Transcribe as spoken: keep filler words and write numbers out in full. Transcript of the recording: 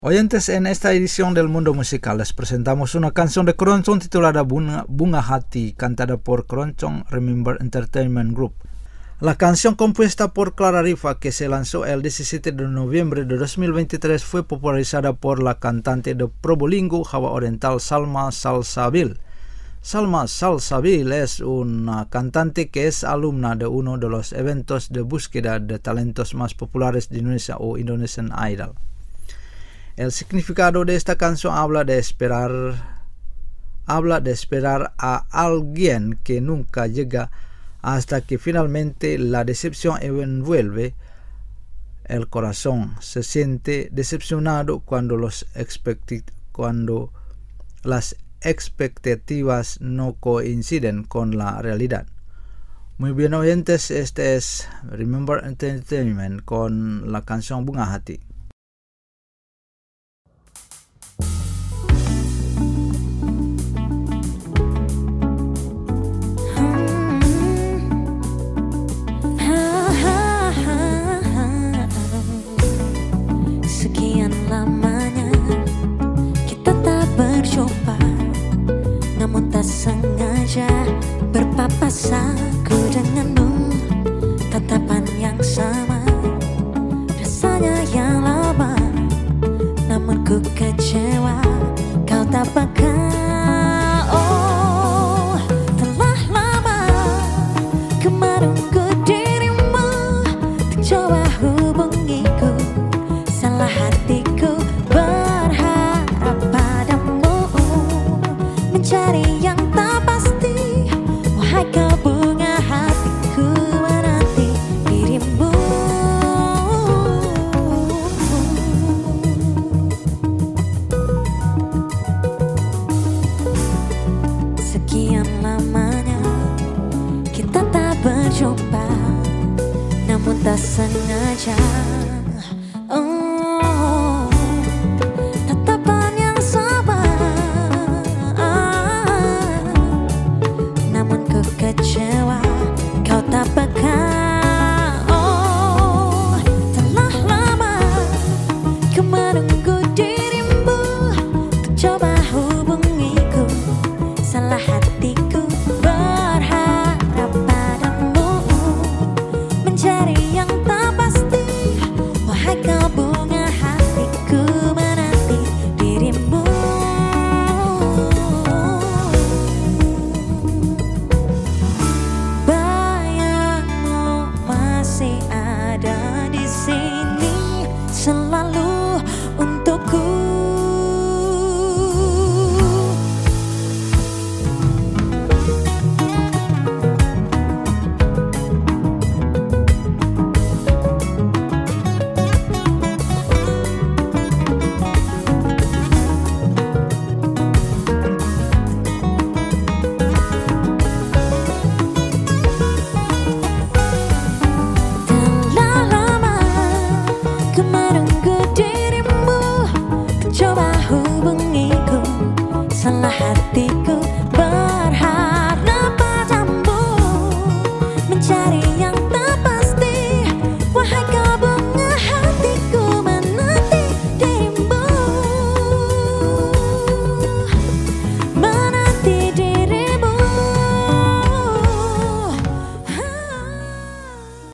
Oyentes, en esta edición del Mundo Musical les presentamos una canción de Keroncong titulada Bunga, Bunga Hati, cantada por Keroncong Remember Entertainment Group. La canción compuesta por Clara Rifa, que se lanzó el diecisiete de noviembre de dos mil veintitrés, fue popularizada por la cantante de Probolinggo, Java Oriental, Salma Salsabil. Salma Salsabil es una cantante que es alumna de uno de los eventos de búsqueda de talentos más populares de Indonesia o Indonesian Idol. El significado de esta canción habla de esperar, habla de esperar a alguien que nunca llega hasta que finalmente la decepción envuelve el corazón. Se siente decepcionado cuando, los expecti- cuando las expectativas no coinciden con la realidad. Muy bien, oyentes, este es Remember Entertainment con la canción Bunga Hati. Sekian lamanya kita tak berjumpa, namun tak sengaja berpapasan ku denganmu. Tatapan yang sama, rasanya yang lama, namun ku kecewa kau tak peka. Oh, telah lama ku menunggu dirimu, tak coba hubungiku. Salah hatiku berharap padamu, mencari yang tak pasti. Wahai kau bunga hatiku, menanti dirimu. Sekian lamanya kita tak berjumpa, namun tak sengaja